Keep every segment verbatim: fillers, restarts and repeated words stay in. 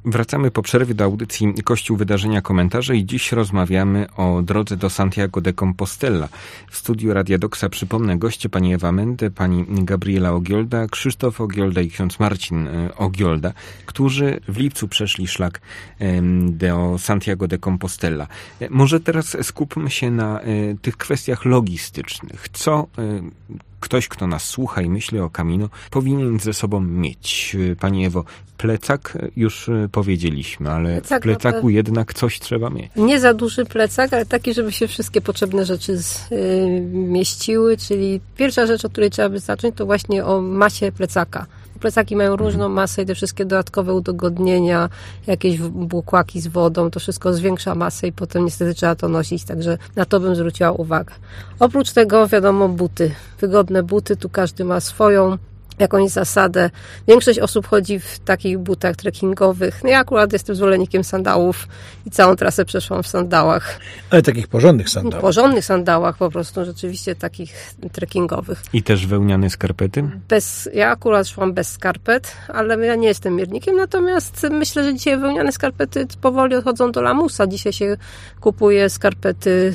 Wracamy po przerwie do audycji Kościół, wydarzenia, komentarze i dziś rozmawiamy o drodze do Santiago de Compostela. W studiu Radia Doksa, przypomnę, goście pani Ewa Mendę, pani Gabriela Ogiolda, Krzysztof Ogiolda i ksiądz Marcin Ogiolda, którzy w lipcu przeszli szlak do Santiago de Compostela. Może teraz skupmy się na tych kwestiach logistycznych. Co ktoś, kto nas słucha i myśli o Camino, powinien ze sobą mieć? Pani Ewo, plecak już powiedzieliśmy, ale plecak, w plecaku no jednak coś trzeba mieć. Nie za duży plecak, ale taki, żeby się wszystkie potrzebne rzeczy zmieściły, czyli pierwsza rzecz, od której trzeba by zacząć, to właśnie o masie plecaka. Plecaki mają różną masę i te wszystkie dodatkowe udogodnienia, jakieś bukłaki z wodą, to wszystko zwiększa masę i potem niestety trzeba to nosić, także na to bym zwróciła uwagę. Oprócz tego wiadomo buty, wygodne buty, tu każdy ma swoją jakąś zasadę. Większość osób chodzi w takich butach trekkingowych. No ja akurat jestem zwolennikiem sandałów i całą trasę przeszłam w sandałach. Ale takich porządnych sandałach. Porządnych sandałach po prostu, rzeczywiście takich trekkingowych. I też wełniane skarpety? Bez, ja akurat szłam bez skarpet, ale ja nie jestem miernikiem, natomiast myślę, że dzisiaj wełniane skarpety powoli odchodzą do lamusa. Dzisiaj się kupuje skarpety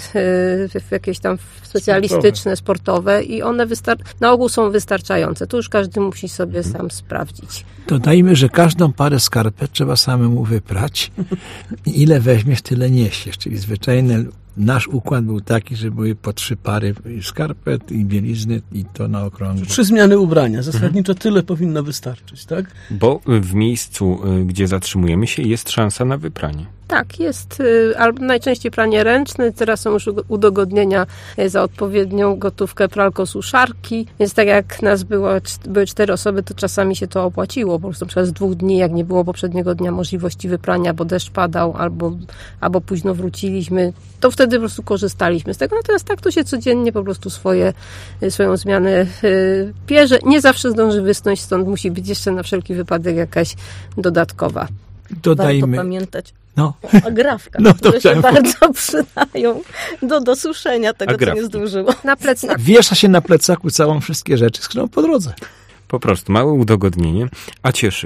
w jakieś tam specjalistyczne, sportowe, sportowe i one wystar- na ogół są wystarczające. Tu już każdy musi sobie sam sprawdzić. Dodajmy, że każdą parę skarpet trzeba samemu wyprać. Ile weźmiesz, tyle niesiesz. Czyli zwyczajny nasz układ był taki, że były po trzy pary skarpet i bielizny i to na okrągło. Trzy zmiany ubrania. Zasadniczo tyle powinno wystarczyć, tak? Bo w miejscu, gdzie zatrzymujemy się, jest szansa na wypranie. Tak, jest albo najczęściej pranie ręczne, teraz są już udogodnienia za odpowiednią gotówkę pralko-suszarki, więc tak jak nas było, były cztery osoby, to czasami się to opłaciło, po prostu przez dwóch dni, jak nie było poprzedniego dnia możliwości wyprania, bo deszcz padał, albo, albo późno wróciliśmy, to wtedy po prostu korzystaliśmy z tego, natomiast tak to się codziennie po prostu swoje, swoją zmianę bierze. Nie zawsze zdąży wysnąć, stąd musi być jeszcze na wszelki wypadek jakaś dodatkowa. Dodajmy. Warto pamiętać no. o agrafkach, no, które się bardzo przydają do dosuszenia tego, agrafki. Co nie zdążyło. Na plecaku. Wiesza się na plecaku całą wszystkie rzeczy, z którą po drodze. Po prostu małe udogodnienie, a cieszy.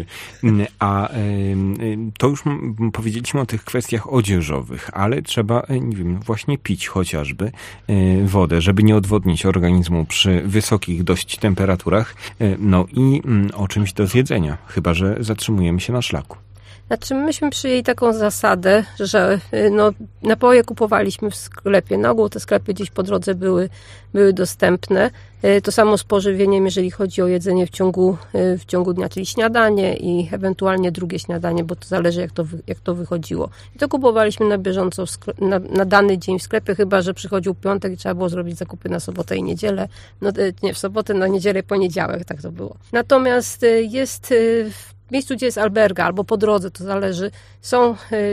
A to już powiedzieliśmy o tych kwestiach odzieżowych, ale trzeba, nie wiem, właśnie pić chociażby wodę, żeby nie odwodnić organizmu przy wysokich dość temperaturach. No i o czymś do zjedzenia, chyba że zatrzymujemy się na szlaku. Znaczy myśmy przyjęli taką zasadę, że no, napoje kupowaliśmy w sklepie. Na ogół te sklepy gdzieś po drodze były, były dostępne. To samo z pożywieniem, jeżeli chodzi o jedzenie w ciągu, w ciągu dnia, czyli śniadanie i ewentualnie drugie śniadanie, bo to zależy jak to, jak to wychodziło. I to kupowaliśmy na bieżąco sklep, na, na dany dzień w sklepie, chyba że przychodził piątek i trzeba było zrobić zakupy na sobotę i niedzielę. No, nie, w sobotę, na niedzielę, poniedziałek, tak to było. Natomiast jest w miejscu, gdzie jest alberga, albo po drodze, to zależy, są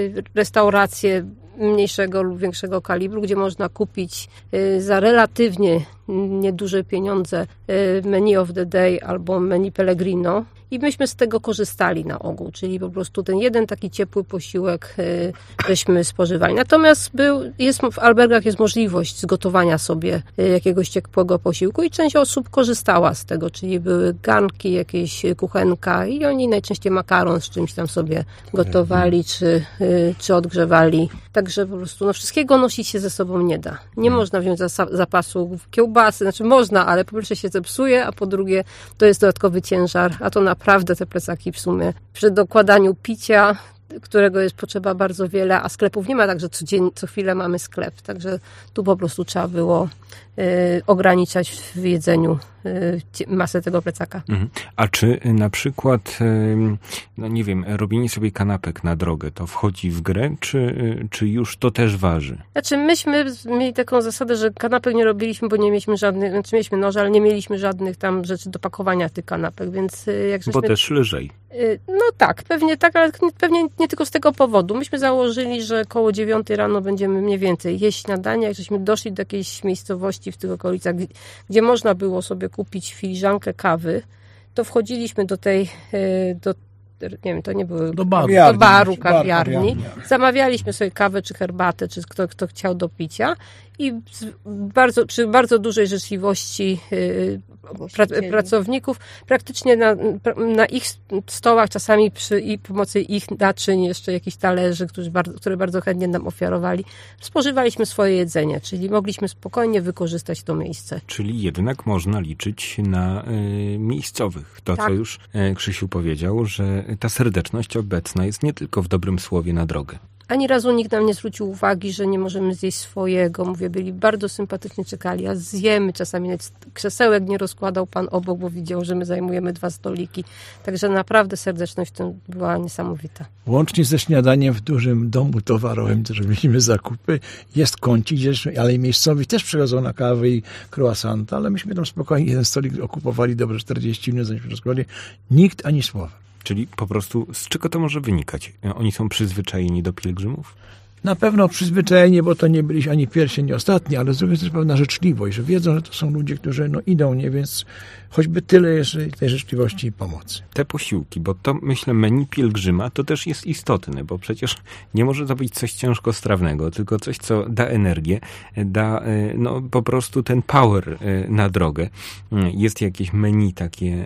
restauracje mniejszego lub większego kalibru, gdzie można kupić za relatywnie nieduże pieniądze menu of the day albo menu Pellegrino i myśmy z tego korzystali na ogół, czyli po prostu ten jeden taki ciepły posiłek żeśmy spożywali. Natomiast był, jest, w albergach jest możliwość zgotowania sobie jakiegoś ciepłego posiłku i część osób korzystała z tego, czyli były garnki, jakieś kuchenka i oni najczęściej makaron z czymś tam sobie gotowali czy, czy odgrzewali. Także po prostu no, wszystkiego nosić się ze sobą nie da. Nie hmm. można wziąć zapasu kiełbasy, znaczy można, ale po pierwsze się zepsuje, a po drugie to jest dodatkowy ciężar, a to naprawdę te plecaki w sumie przy dokładaniu picia, którego jest potrzeba bardzo wiele, a sklepów nie ma, także codziennie, co chwilę mamy sklep, także tu po prostu trzeba było y, ograniczać w jedzeniu y, masę tego plecaka. Mhm. A czy na przykład, y, no nie wiem, robienie sobie kanapek na drogę, to wchodzi w grę, czy, y, czy już to też waży? Znaczy myśmy mieli taką zasadę, że kanapek nie robiliśmy, bo nie mieliśmy żadnych, znaczy mieliśmy noże, ale nie mieliśmy żadnych tam rzeczy do pakowania tych kanapek, więc jak żeśmy... Bo też lżej. No tak, pewnie tak, ale pewnie nie tylko z tego powodu. Myśmy założyli, że koło dziewiątej rano będziemy mniej więcej jeść śniadanie. Jak żeśmy doszli do jakiejś miejscowości w tych okolicach, gdzie można było sobie kupić filiżankę kawy, to wchodziliśmy do tej, do nie wiem, to nie były do baru, do baru kawiarni. kawiarni. Zamawialiśmy sobie kawę czy herbatę, czy kto, kto chciał do picia i bardzo, przy bardzo dużej życzliwości pra, pracowników, praktycznie na, na ich stołach, czasami przy i pomocy ich naczyń, jeszcze jakichś talerzy, którzy bardzo, które bardzo chętnie nam ofiarowali, spożywaliśmy swoje jedzenie, czyli mogliśmy spokojnie wykorzystać to miejsce. Czyli jednak można liczyć na y, miejscowych. To, tak. co już y, Krzysiu powiedział, że ta serdeczność obecna jest nie tylko w dobrym słowie na drogę. Ani razu nikt nam nie zwrócił uwagi, że nie możemy zjeść swojego. Mówię, byli bardzo sympatycznie, czekali, a zjemy. Czasami nawet krzesełek nie rozkładał pan obok, bo widział, że my zajmujemy dwa stoliki. Także naprawdę serdeczność w tym była niesamowita. Łącznie ze śniadaniem w dużym domu towarowym, gdzie robimy zakupy, jest kącik, ale i miejscowi też przychodzą na kawę i croissanta, ale myśmy tam spokojnie jeden stolik okupowali dobre czterdzieści minut, zanim się rozkładali. Nikt ani słowa. Czyli po prostu z czego to może wynikać? Oni są przyzwyczajeni do pielgrzymów? Na pewno przyzwyczajenie, bo to nie byli ani pierwsi, ani ostatni, ale z drugiej strony pewna życzliwość, że wiedzą, że to są ludzie, którzy no, idą, nie, więc choćby tyle jeszcze tej życzliwości i pomocy. Te posiłki, bo to myślę menu pielgrzyma to też jest istotne, bo przecież nie może to być coś ciężkostrawnego, tylko coś, co da energię, da no, po prostu ten power na drogę. Jest jakieś menu takie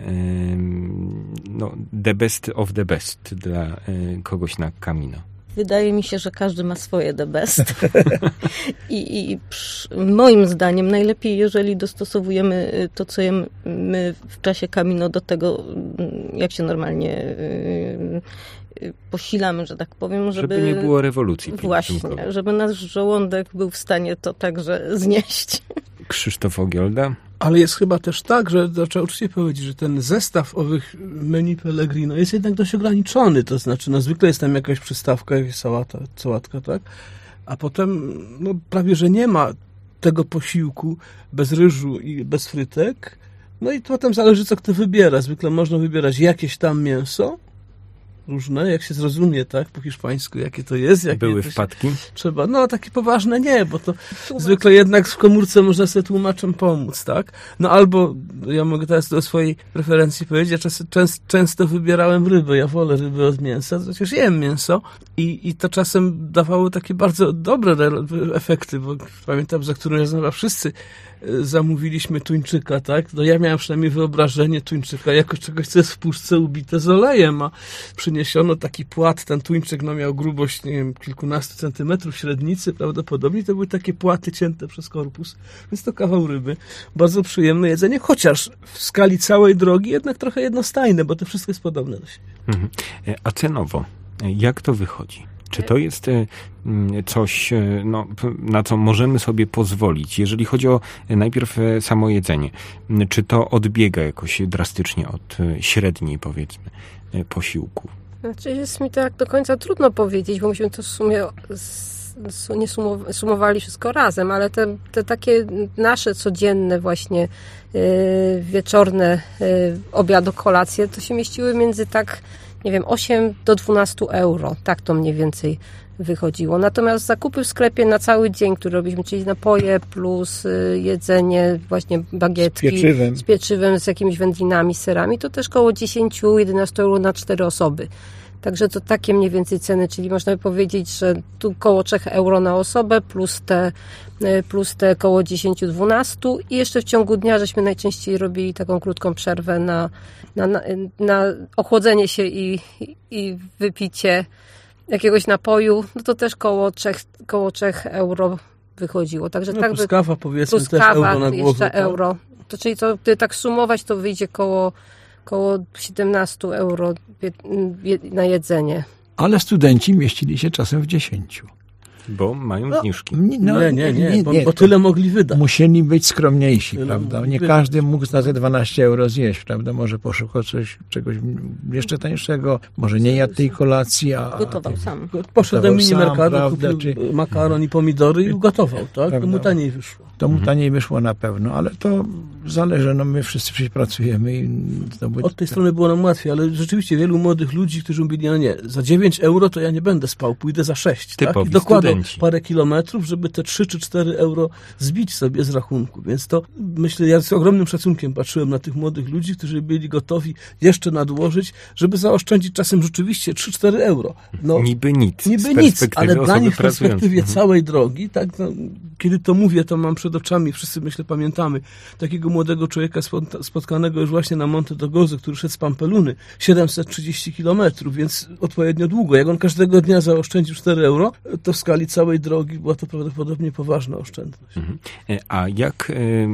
no, the best of the best dla kogoś na Camino. Wydaje mi się, że każdy ma swoje the best. I, i przy, moim zdaniem najlepiej, jeżeli dostosowujemy to, co jemy w czasie Camino do tego, jak się normalnie yy, posilamy, że tak powiem. Żeby, żeby nie było rewolucji. Właśnie, żeby nasz żołądek był w stanie to także znieść. Krzysztof Ogiolda. Ale jest chyba też tak, że trzeba uczciwie powiedzieć, że ten zestaw owych menu Pellegrino jest jednak dość ograniczony. To znaczy, no zwykle jest tam jakaś przystawka, jakaś sałata, sałatka, tak? A potem no, prawie, że nie ma tego posiłku bez ryżu i bez frytek. No i potem zależy, co kto wybiera. Zwykle można wybierać jakieś tam mięso, różne, jak się zrozumie, tak, po hiszpańsku, jakie to jest. Jakie Były to wpadki? Trzeba, no takie poważne nie, bo to Tłumacz. Zwykle jednak w komórce można sobie tłumaczem pomóc, tak? No albo, ja mogę teraz do swojej preferencji powiedzieć, ja czas, częst, często wybierałem rybę, ja wolę ryby od mięsa, przecież jem mięso i, i to czasem dawało takie bardzo dobre efekty, bo pamiętam, za którym razem chyba wszyscy zamówiliśmy tuńczyka, tak? No ja miałem przynajmniej wyobrażenie tuńczyka jako czegoś, co jest w puszce ubite z olejem, a przyniesiono taki płat, ten tuńczyk no miał grubość, nie wiem, kilkunastu centymetrów średnicy, prawdopodobnie to były takie płaty cięte przez korpus, więc to kawał ryby. Bardzo przyjemne jedzenie, chociaż w skali całej drogi jednak trochę jednostajne, bo to wszystko jest podobne do siebie. Mhm. A cenowo, jak to wychodzi? Czy to jest coś, no, na co możemy sobie pozwolić, jeżeli chodzi o najpierw samo jedzenie? Czy to odbiega jakoś drastycznie od średniej, powiedzmy, posiłku? Znaczy jest mi tak do końca trudno powiedzieć, bo myśmy to w sumie nie sumowali wszystko razem, ale te, te takie nasze codzienne właśnie yy, wieczorne yy, obiady, kolacje, to się mieściły między tak, nie wiem, osiem do dwunastu euro. Tak to mniej więcej wychodziło. Natomiast zakupy w sklepie na cały dzień, które robiliśmy, czyli napoje plus y, jedzenie, właśnie bagietki. Z pieczywem. Z pieczywem, z jakimiś wędlinami, serami, to też koło dziesięć do jedenastu euro na cztery osoby. Także to takie mniej więcej ceny, czyli można by powiedzieć, że tu koło trzech euro na osobę, plus te, plus te koło dziesięć do dwunastu i jeszcze w ciągu dnia żeśmy najczęściej robili taką krótką przerwę na, na, na, na ochłodzenie się i, i wypicie jakiegoś napoju, no to też koło trzech, koło trzech euro wychodziło. Także no, tak plus by, kawa powiedzmy plus też kawa, euro na głowę. Jeszcze euro. To, czyli to tak sumować, to wyjdzie koło około siedemnastu euro na jedzenie. Ale studenci mieścili się czasem w dziesięciu. Bo mają no, zniżki. No, nie, nie, nie, nie, bo, nie bo tyle mogli wydać. Musieli być skromniejsi, tyle prawda? Nie każdy mógł za te dwanaście euro zjeść, prawda? Może poszukał coś, czegoś jeszcze tańszego, może nie jadł tej kolacji, a... Gotował sam. Poszedł do minimerkatu, prawda, kupił czy... makaron i pomidory i ugotował, tak? Prawda. To mu taniej wyszło. To mu mhm. taniej wyszło na pewno, ale to zależy, no my wszyscy przecież pracujemy i... Zdobyć... Od tej strony było nam łatwiej, ale rzeczywiście wielu młodych ludzi, którzy mówili, no nie, za dziewięć euro to ja nie będę spał, pójdę za sześć, tak? I dokładał parę kilometrów, żeby te trzy czy cztery euro zbić sobie z rachunku. Więc to, myślę, ja z ogromnym szacunkiem patrzyłem na tych młodych ludzi, którzy byli gotowi jeszcze nadłożyć, żeby zaoszczędzić czasem rzeczywiście trzy cztery euro. No, niby nic. Niby nic, ale dla nich w perspektywie mhm. całej drogi, tak, no, kiedy to mówię, to mam przed oczami, wszyscy myślę pamiętamy, takiego młodego człowieka spotkanego już właśnie na Monte do Gozy, który szedł z Pampeluny, siedemset trzydzieści kilometrów, więc odpowiednio długo. Jak on każdego dnia zaoszczędził cztery euro, to w skali całej drogi była to prawdopodobnie poważna oszczędność. Mhm. A jak,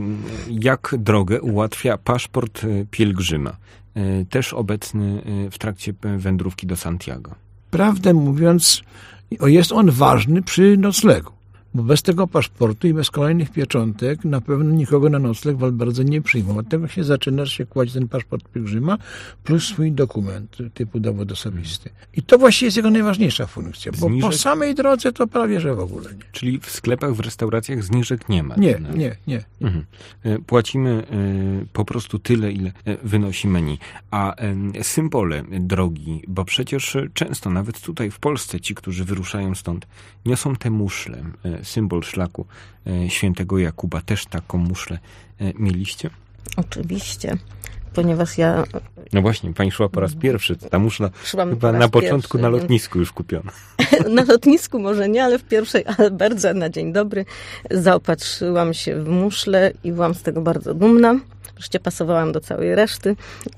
jak drogę ułatwia paszport pielgrzyma, też obecny w trakcie wędrówki do Santiago? Prawdę mówiąc, jest on ważny przy noclegu. Bo bez tego paszportu i bez kolejnych pieczątek na pewno nikogo na nocleg w Alberdze nie przyjmą. Od tego się zaczyna, że się kładzie ten paszport pielgrzyma plus swój dokument typu dowód osobisty. I to właściwie jest jego najważniejsza funkcja, bo zniżek... po samej drodze to prawie, że w ogóle nie. Czyli w sklepach, w restauracjach zniżek nie ma? Nie, nie, nie. nie. Mhm. Płacimy po prostu tyle, ile wynosi menu. A symbole drogi, bo przecież często, nawet tutaj w Polsce, ci, którzy wyruszają stąd, niosą te muszle, symbol szlaku świętego Jakuba. Też taką muszlę mieliście? Oczywiście, ponieważ ja... No właśnie, pani szła po raz pierwszy. Ta muszla Szłam chyba na początku pierwszy, na lotnisku już kupiona. Na lotnisku może nie, ale w pierwszej Alberdze na dzień dobry zaopatrzyłam się w muszlę i byłam z tego bardzo dumna. Wreszcie pasowałam do całej reszty.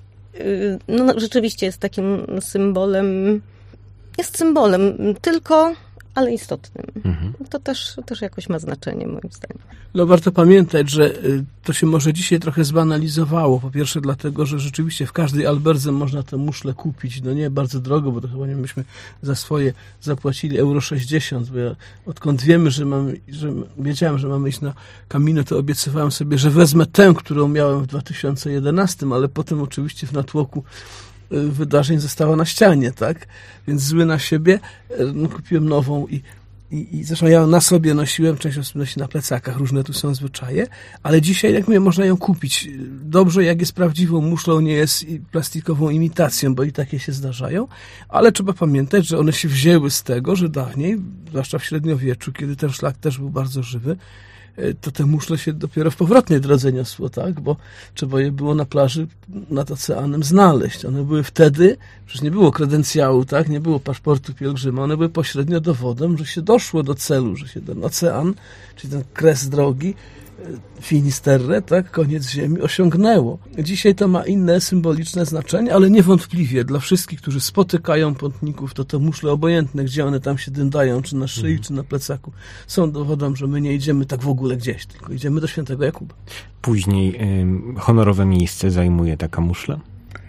No, no rzeczywiście jest takim symbolem, jest symbolem, tylko... ale istotnym. Mhm. To też, to też jakoś ma znaczenie, moim zdaniem. No warto pamiętać, że to się może dzisiaj trochę zbanalizowało. Po pierwsze dlatego, że rzeczywiście w każdej Alberdze można tę muszlę kupić. No nie bardzo drogo, bo to chyba nie myśmy za swoje zapłacili euro sześćdziesiąt, bo ja odkąd wiemy, że mamy, że wiedziałem, że mamy iść na Camino, to obiecywałem sobie, że wezmę tę, którą miałem w dwa tysiące jedenastym, ale potem oczywiście w natłoku wydarzeń została na ścianie, tak? Więc zły na siebie, no, kupiłem nową i, i, i zresztą ja na sobie nosiłem, część osób nosi na plecakach, różne tu są zwyczaje, ale dzisiaj, jak mówię, można ją kupić. Dobrze, jak jest prawdziwą muszlą, nie jest plastikową imitacją, bo i takie się zdarzają, ale trzeba pamiętać, że one się wzięły z tego, że dawniej, zwłaszcza w średniowieczu, kiedy ten szlak też był bardzo żywy, to te muszle się dopiero w powrotnej drodze niosło, tak? Bo trzeba je było na plaży nad oceanem znaleźć. One były wtedy, przecież nie było kredencjału, tak? Nie było paszportu pielgrzyma. One były pośrednio dowodem, że się doszło do celu, że się ten ocean, czyli ten kres drogi, Finisterre, tak, koniec ziemi, osiągnęło. Dzisiaj to ma inne symboliczne znaczenie, ale niewątpliwie dla wszystkich, którzy spotykają pątników, to te muszle obojętne, gdzie one tam się dyndają, czy na szyi, mhm. czy na plecaku, są dowodem, że my nie idziemy tak w ogóle gdzieś, tylko idziemy do świętego Jakuba. Później y, honorowe miejsce zajmuje taka muszla?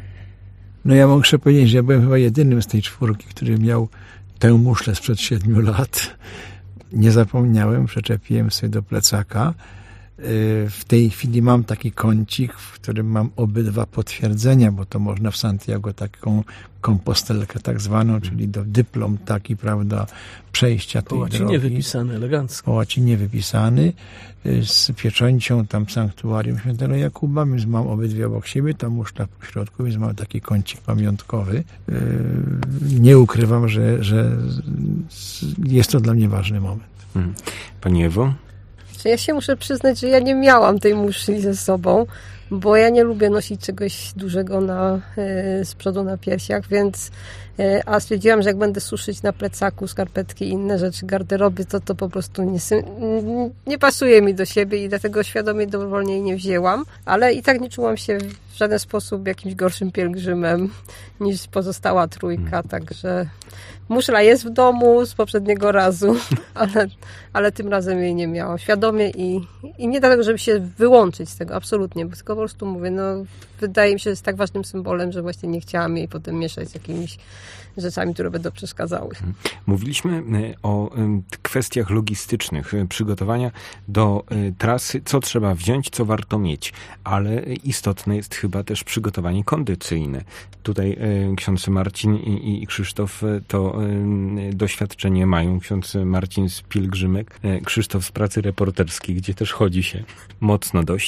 No ja muszę powiedzieć, że ja byłem chyba jedynym z tej czwórki, który miał tę muszlę sprzed siedmiu lat. Nie zapomniałem, przyczepiłem sobie do plecaka. W tej chwili mam taki kącik, w którym mam obydwa potwierdzenia, bo to można w Santiago taką kompostelkę tak zwaną, czyli do dyplom taki, prawda, przejścia tej drogi. Po łacinie wypisany, elegancko. Po łacinie wypisany, z pieczęcią tam sanktuarium świętego Jakuba, więc mam obydwie obok siebie, ta muszla po środku, więc mam taki kącik pamiątkowy. Nie ukrywam, że, że jest to dla mnie ważny moment. Hmm. Pani Ewo? Ja się muszę przyznać, że ja nie miałam tej muszli ze sobą, bo ja nie lubię nosić czegoś dużego na, z przodu na piersiach, więc a stwierdziłam, że jak będę suszyć na plecaku skarpetki i inne rzeczy garderoby, to to po prostu nie, nie pasuje mi do siebie i dlatego świadomie dobrowolnie jej nie wzięłam, ale i tak nie czułam się w żaden sposób jakimś gorszym pielgrzymem niż pozostała trójka, także muszla jest w domu z poprzedniego razu, ale, ale tym razem jej nie miałam. Świadomie i, i nie dlatego, żeby się wyłączyć z tego, absolutnie, bo tylko po prostu mówię, no wydaje mi się, że jest tak ważnym symbolem, że właśnie nie chciałam jej potem mieszać z jakimiś rzeczami, które będą przeszkadzały. Mówiliśmy o kwestiach logistycznych, przygotowania do trasy, co trzeba wziąć, co warto mieć, ale istotne jest chyba też przygotowanie kondycyjne. Tutaj ksiądz Marcin i, i Krzysztof to doświadczenie mają. Ksiądz Marcin z pielgrzymek, Krzysztof z pracy reporterskiej, gdzie też chodzi się mocno dość.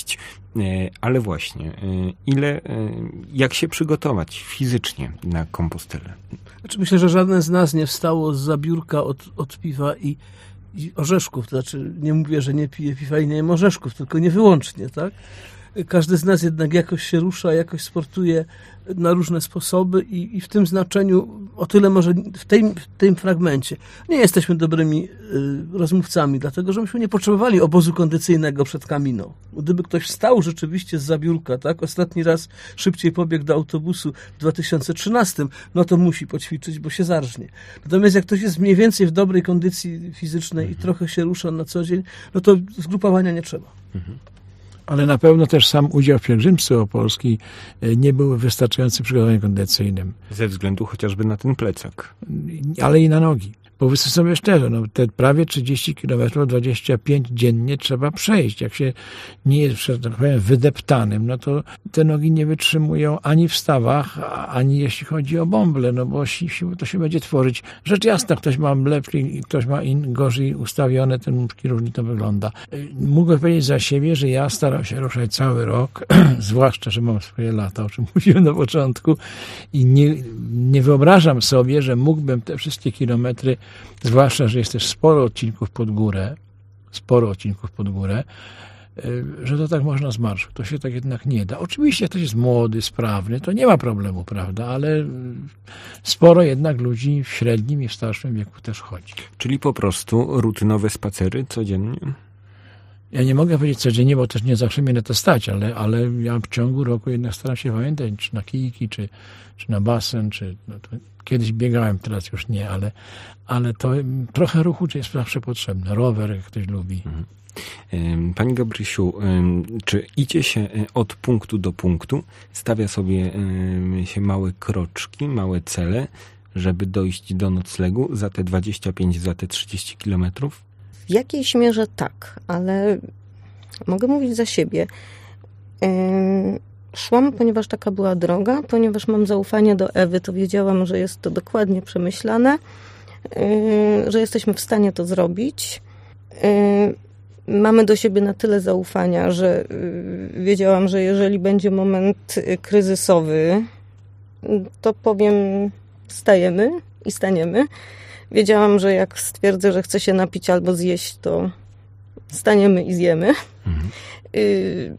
Ale właśnie, ile, jak się przygotować fizycznie na Kompostelę? Znaczy myślę, że żaden z nas nie wstało z zabiórka od, od piwa i, i orzeszków. To znaczy nie mówię, że nie pije piwa i nie jem orzeszków, tylko nie wyłącznie, tak? Każdy z nas jednak jakoś się rusza, jakoś sportuje na różne sposoby i, i w tym znaczeniu, o tyle może w tym, w tym fragmencie, nie jesteśmy dobrymi y, rozmówcami, dlatego że myśmy nie potrzebowali obozu kondycyjnego przed Camino. Gdyby ktoś wstał rzeczywiście z zabiórka, tak, ostatni raz szybciej pobiegł do autobusu w dwa tysiące trzynastym, no to musi poćwiczyć, bo się zarżnie. Natomiast jak ktoś jest mniej więcej w dobrej kondycji fizycznej mhm. i trochę się rusza na co dzień, no to zgrupowania nie trzeba. Mhm. Ale na pewno też sam udział w pielgrzymce opolskiej nie był wystarczającym przygotowaniem kondycyjnym. Ze względu chociażby na ten plecak. Ale i na nogi. Powiedzmy sobie szczerze, no, te prawie trzydzieści kilometrów, dwadzieścia pięć dziennie trzeba przejść. Jak się nie jest, że tak powiem, wydeptanym, no to te nogi nie wytrzymują ani w stawach, ani jeśli chodzi o bąble, no bo to się będzie tworzyć. Rzecz jasna, ktoś ma lepiej, ktoś ma in, gorzej ustawione, ten różnie to wygląda. Mógłbym powiedzieć za siebie, że ja staram się ruszać cały rok, zwłaszcza, że mam swoje lata, o czym mówiłem na początku i nie, nie wyobrażam sobie, że mógłbym te wszystkie kilometry, zwłaszcza, że jest też sporo odcinków pod górę, sporo odcinków pod górę, że to tak można z marszu. To się tak jednak nie da. Oczywiście, jak ktoś jest młody, sprawny, to nie ma problemu, prawda, ale sporo jednak ludzi w średnim i w starszym wieku też chodzi. Czyli po prostu rutynowe spacery codziennie? Ja nie mogę powiedzieć codziennie, bo też nie zawsze mnie na to stać, ale, ale ja w ciągu roku jednak staram się pamiętać, czy na kijki, czy, czy na basen, czy no to kiedyś biegałem, teraz już nie, ale, ale to trochę ruchu jest zawsze potrzebne. Rower, jak ktoś lubi. Pani Gabrysiu, czy idzie się od punktu do punktu, stawia sobie się małe kroczki, małe cele, żeby dojść do noclegu za te dwadzieścia pięć, za te trzydzieści kilometrów? W jakiejś mierze tak, ale mogę mówić za siebie. Yy, szłam, ponieważ taka była droga, ponieważ mam zaufanie do Ewy, to wiedziałam, że jest to dokładnie przemyślane, yy, że jesteśmy w stanie to zrobić. Yy, mamy do siebie na tyle zaufania, że yy, wiedziałam, że jeżeli będzie moment kryzysowy, to powiem stajemy i staniemy. Wiedziałam, że jak stwierdzę, że chcę się napić albo zjeść, to staniemy i zjemy. Mhm. Y-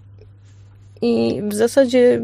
I w zasadzie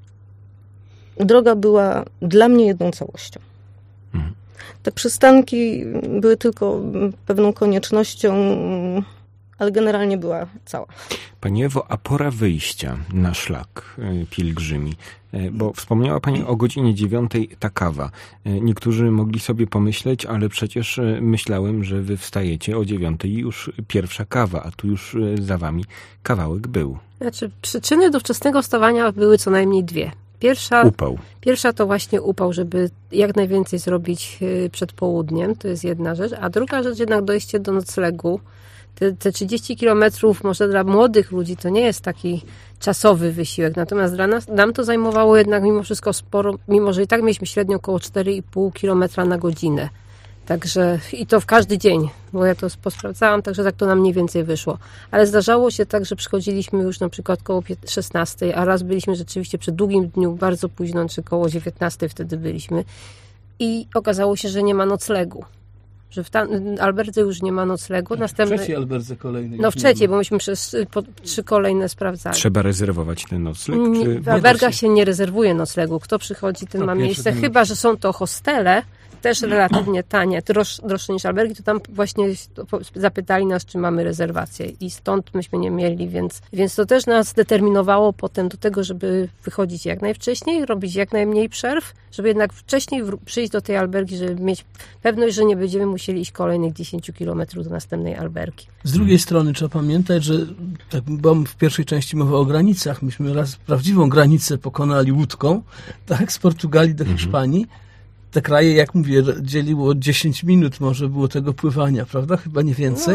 droga była dla mnie jedną całością. Mhm. Te przystanki były tylko pewną koniecznością, ale generalnie była cała. Pani Ewo, a pora wyjścia na szlak pielgrzymi, bo wspomniała Pani o godzinie dziewiątej ta kawa. Niektórzy mogli sobie pomyśleć, ale przecież myślałem, że Wy wstajecie o dziewiątej i już pierwsza kawa, a tu już za Wami kawałek był. Znaczy, przyczyny do wczesnego wstawania były co najmniej dwie. Pierwsza, upał. Pierwsza to właśnie upał, żeby jak najwięcej zrobić przed południem, to jest jedna rzecz, a druga rzecz jednak dojście do noclegu. Te, te trzydzieści kilometrów może dla młodych ludzi to nie jest taki czasowy wysiłek, natomiast dla nas, nam to zajmowało jednak mimo wszystko sporo, mimo że i tak mieliśmy średnio około cztery i pół kilometra na godzinę. Także i to w każdy dzień, bo ja to posprawdzałam, także tak to nam mniej więcej wyszło. Ale zdarzało się tak, że przychodziliśmy już na przykład koło szesnastej, a raz byliśmy rzeczywiście przy długim dniu, bardzo późno, czy koło dziewiętnastej wtedy byliśmy i okazało się, że nie ma noclegu. Że w tam, Alberdze już nie ma noclegu. Następny, w trzeciej Alberdze kolejnej. No w trzeciej, bo myśmy przez po, trzy kolejne sprawdzali. Trzeba rezerwować ten nocleg? Nie, czy... W Albergach się nie rezerwuje noclegu. Kto przychodzi, ten to ma miejsce. Chyba, że są to hostele, też relatywnie tanie, droż, droższe niż albergi, to tam właśnie zapytali nas, czy mamy rezerwację i stąd myśmy nie mieli, więc, więc to też nas determinowało potem do tego, żeby wychodzić jak najwcześniej, robić jak najmniej przerw, żeby jednak wcześniej przyjść do tej albergi, żeby mieć pewność, że nie będziemy musieli iść kolejnych dziesięć kilometrów do następnej albergi. Z drugiej strony trzeba pamiętać, że tak byłam w pierwszej części mowa o granicach. Myśmy raz prawdziwą granicę pokonali łódką, tak, z Portugalii do Hiszpanii. Te kraje, jak mówię, dzieliło dziesięć minut może było tego pływania, prawda? Chyba nie więcej.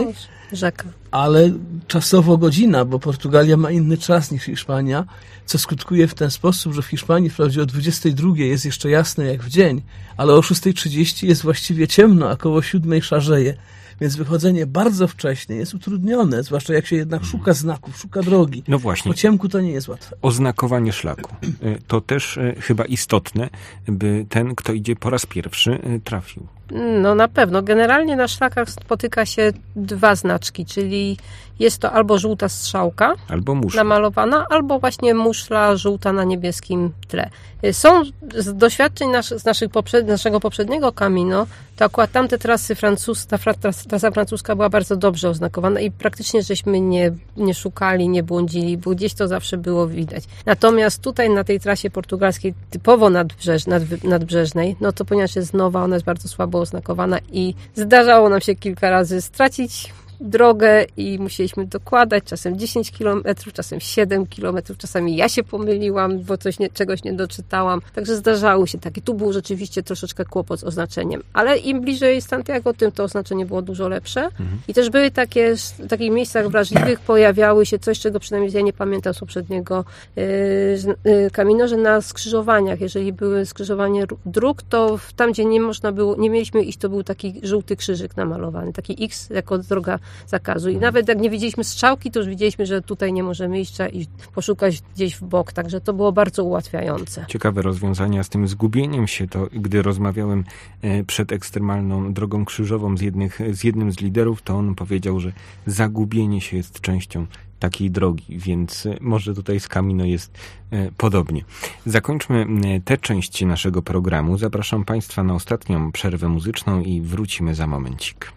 rzeka. Ale czasowo godzina, bo Portugalia ma inny czas niż Hiszpania, co skutkuje w ten sposób, że w Hiszpanii wprawdzie o dwudziestej drugiej jest jeszcze jasno jak w dzień, ale o szóstej trzydzieści jest właściwie ciemno, a koło siódmej szarzeje. Więc wychodzenie bardzo wcześnie jest utrudnione, zwłaszcza jak się jednak szuka znaków, szuka drogi. No właśnie. Po ciemku to nie jest łatwe. Oznakowanie szlaku. To też chyba istotne, by ten, kto idzie po raz pierwszy, trafił. No na pewno. Generalnie na szlakach spotyka się dwa znaczki, czyli jest to albo żółta strzałka albo muszla namalowana, albo właśnie muszla żółta na niebieskim tle. Są z doświadczeń nasz, z naszych poprzed, naszego poprzedniego Camino, to akurat tamte trasy francuskie, ta trasa francuska była bardzo dobrze oznakowana i praktycznie żeśmy nie, nie szukali, nie błądzili, bo gdzieś to zawsze było widać. Natomiast tutaj na tej trasie portugalskiej, typowo nadbrzeż, nad, nadbrzeżnej, no to ponieważ jest nowa, ona jest bardzo słabo oznakowana i zdarzało nam się kilka razy stracić drogę i musieliśmy dokładać czasem dziesięć kilometrów, czasem siedem kilometrów, czasami ja się pomyliłam, bo coś nie, czegoś nie doczytałam. Także zdarzały się takie. Tu był rzeczywiście troszeczkę kłopot z oznaczeniem. Ale im bliżej Santiago, tym to oznaczenie było dużo lepsze. Mhm. I też były takie, w takich miejscach wrażliwych pojawiały się coś, czego przynajmniej ja nie pamiętam z poprzedniego yy, yy, Camino, że na skrzyżowaniach, jeżeli były skrzyżowanie dróg, to tam, gdzie nie można było, nie mieliśmy iść, to był taki żółty krzyżyk namalowany, taki X jako droga zakazu. I nawet jak nie widzieliśmy strzałki, to już widzieliśmy, że tutaj nie możemy iść, trzeba iść, poszukać gdzieś w bok. Także to było bardzo ułatwiające. Ciekawe rozwiązania z tym zgubieniem się. To gdy rozmawiałem przed ekstremalną drogą krzyżową z, jednych, z jednym z liderów, to on powiedział, że zagubienie się jest częścią takiej drogi, więc może tutaj z Camino jest e, podobnie. Zakończmy tę część naszego programu. Zapraszam Państwa na ostatnią przerwę muzyczną i wrócimy za momencik.